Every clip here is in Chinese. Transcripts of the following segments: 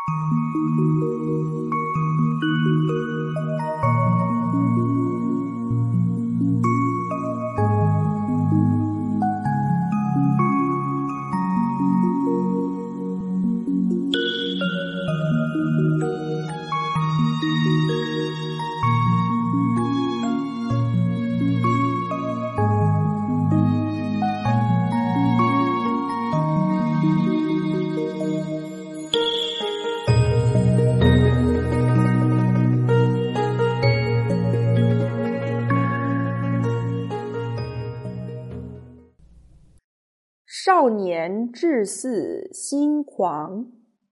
少年志似心狂，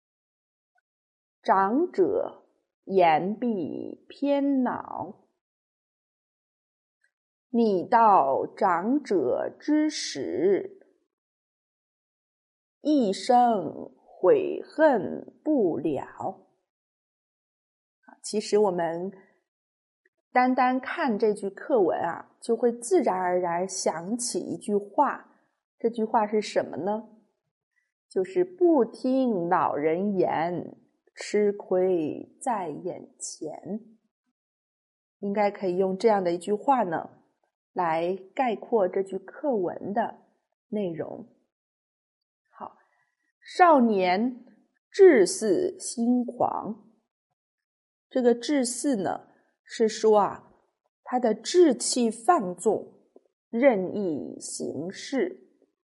长者言必偏恼。你到长者之时，一生悔恨不了。其实我们单单看这句课文就会自然而然想起一句话。这句话是什么呢？就是不听老人言，吃亏在眼前。应该可以用这样的一句话呢，来概括这句课文的内容。好，少年志似心狂。这个志似呢，是说他的志气放纵，任意行事。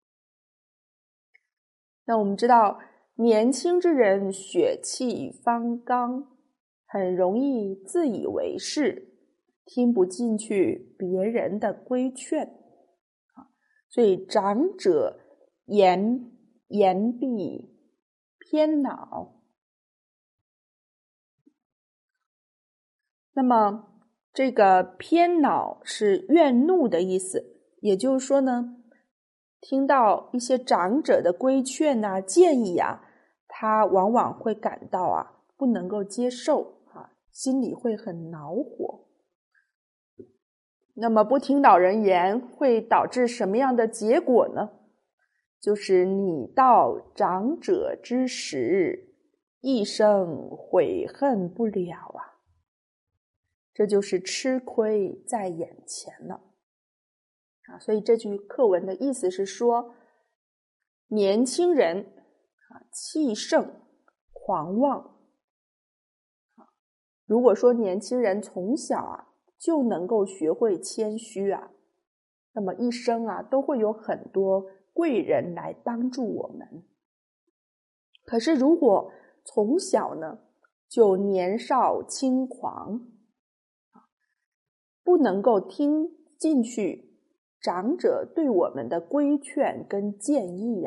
那我们知道，年轻之人血气方刚，很容易自以为是，听不进去别人的规劝。所以长者言必偏恼。那么这个偏恼是怨怒的意思，也就是说呢，听到一些长者的规劝建议他往往会感到不能够接受心里会很恼火。那么不听老人言会导致什么样的结果呢？就是你到长者之时，一生悔恨不了这就是吃亏在眼前了。所以这句课文的意思是说，年轻人气盛狂妄。如果说年轻人从小就能够学会谦虚那么一生都会有很多贵人来帮助我们。可是如果从小呢就年少轻狂，不能够听进去长者对我们的规劝跟建议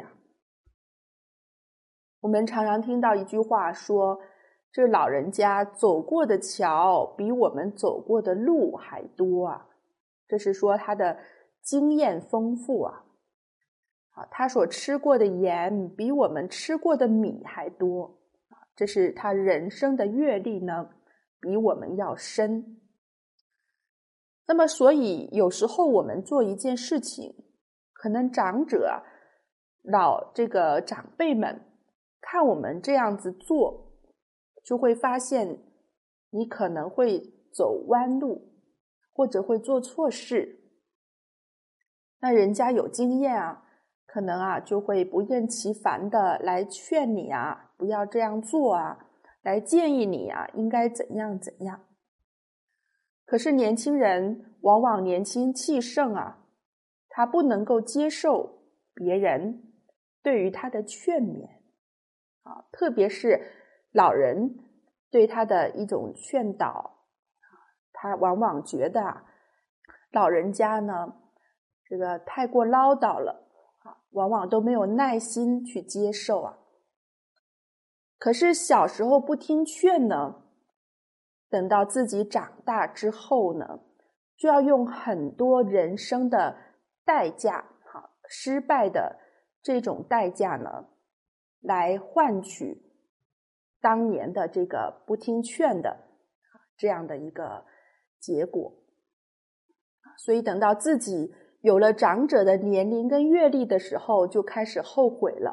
我们常常听到一句话说，这老人家走过的桥比我们走过的路还多这是说他的经验丰富他所吃过的盐比我们吃过的米还多这是他人生的阅历呢比我们要深。那么所以有时候我们做一件事情，可能长者这个长辈们看我们这样子做，就会发现你可能会走弯路，或者会做错事。那人家有经验可能就会不厌其烦的来劝你不要这样做来建议你应该怎样怎样。可是年轻人往往年轻气盛他不能够接受别人对于他的劝勉特别是老人对他的一种劝导，他往往觉得老人家呢这个太过唠叨了往往都没有耐心去接受可是小时候不听劝呢，等到自己长大之后呢，就要用很多人生的代价失败的这种代价呢，来换取当年的这个不听劝的这样的一个结果。所以等到自己有了长者的年龄跟阅历的时候，就开始后悔了。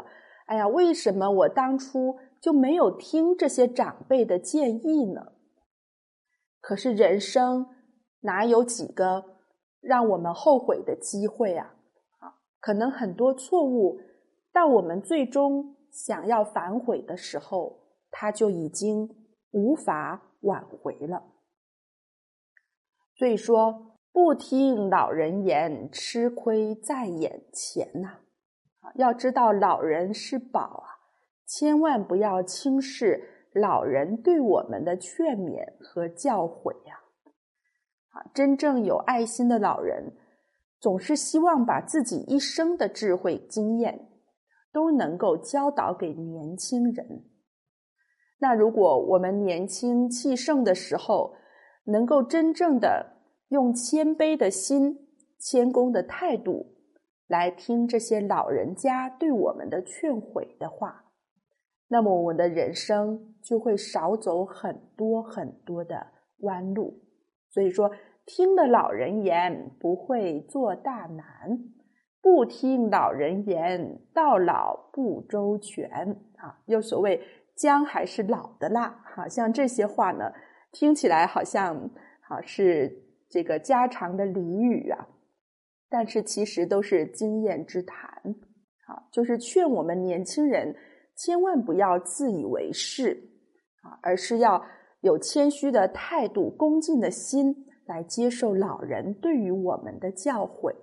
哎呀，为什么我当初就没有听这些长辈的建议呢？可是人生哪有几个让我们后悔的机会啊？可能很多错误，到我们最终想要反悔的时候，它就已经无法挽回了。所以说，不听老人言，吃亏在眼前呐。要知道老人是宝啊，千万不要轻视老人对我们的劝勉和教诲呀。真正有爱心的老人，总是希望把自己一生的智慧经验都能够教导给年轻人。那如果我们年轻气盛的时候，能够真正的用谦卑的心、谦恭的态度来听这些老人家对我们的劝诲的话，那么我们的人生就会少走很多很多的弯路。所以说，听了老人言，不会做大难；不听老人言，到老不周全。又所谓姜还是老的辣。像这些话呢，听起来好像是这个家常的俚语啊，但是其实都是经验之谈。就是劝我们年轻人千万不要自以为是，而是要有谦虚的态度、恭敬的心来接受老人对于我们的教诲。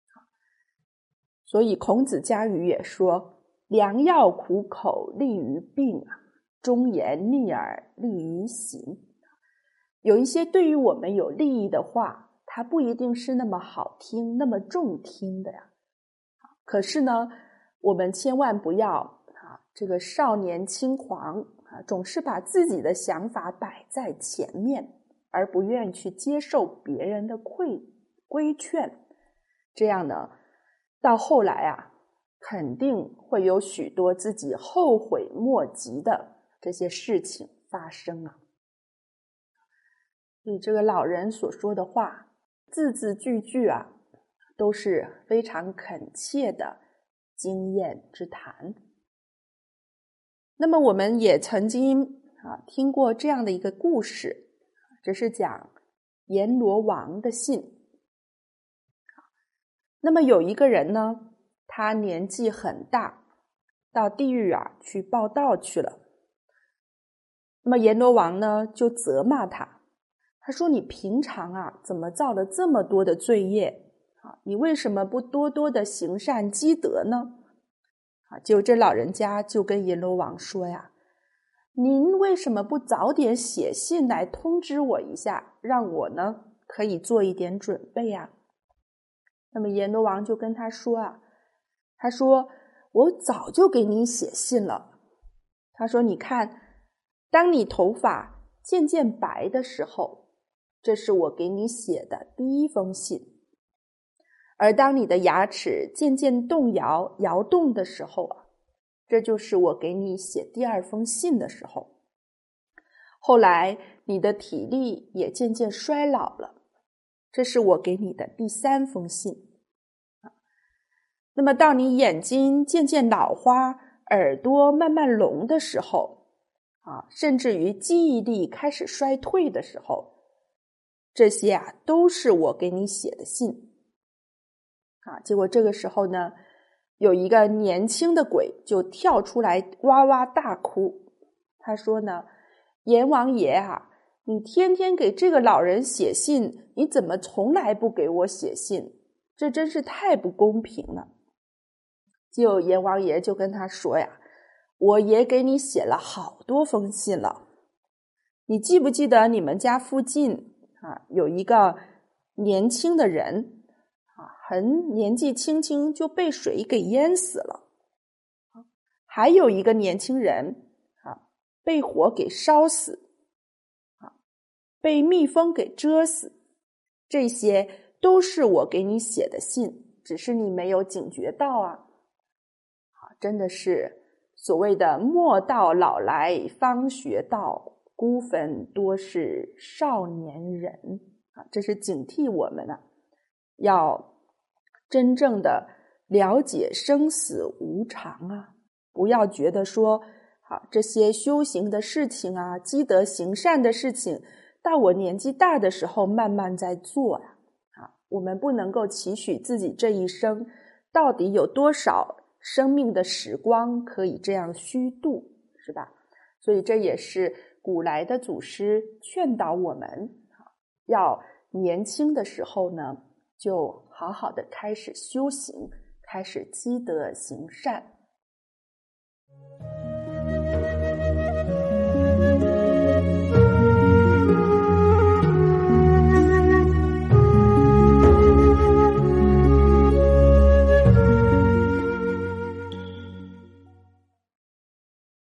所以孔子家语也说，良药苦口利于病，忠言逆耳利于行。有一些对于我们有利益的话，它不一定是那么好听、那么中听的呀。可是呢，我们千万不要这个少年轻狂总是把自己的想法摆在前面，而不愿去接受别人的规劝。这样呢，到后来肯定会有许多自己后悔莫及的这些事情发生啊。所以这个老人所说的话，字字句句都是非常恳切的经验之谈。那么我们也曾经听过这样的一个故事，这是讲阎罗王的信。那么有一个人呢，他年纪很大，到地狱去报道去了。那么阎罗王呢就责骂他，他说你平常怎么造了这么多的罪业，你为什么不多多的行善积德呢？结果这老人家就跟阎罗王说呀，您为什么不早点写信来通知我一下，让我呢可以做一点准备啊？那么阎罗王就跟他说他说我早就给你写信了。他说你看，当你头发渐渐白的时候，这是我给你写的第一封信。而当你的牙齿渐渐摇动的时候这就是我给你写第二封信的时候。后来你的体力也渐渐衰老了，这是我给你的第三封信。那么到你眼睛渐渐老花，耳朵慢慢聋的时候甚至于记忆力开始衰退的时候，这些都是我给你写的信。结果这个时候呢，有一个年轻的鬼就跳出来哇哇大哭。他说呢，阎王爷你天天给这个老人写信，你怎么从来不给我写信？这真是太不公平了。结果阎王爷就跟他说呀，我也给你写了好多封信了。你记不记得你们家附近有一个年轻的人很年纪轻轻就被水给淹死了，还有一个年轻人被火给烧死，被蜜蜂给蛰死，这些都是我给你写的信，只是你没有警觉到真的是所谓的莫到老来方学道，孤坟多是少年人这是警惕我们要真正的了解生死无常不要觉得说好这些修行的事情啊，积德行善的事情，到我年纪大的时候慢慢在做啊。我们不能够期许自己这一生到底有多少生命的时光可以这样虚度，是吧？所以这也是古来的祖师劝导我们，要年轻的时候呢，就好好的开始修行，开始积德行善。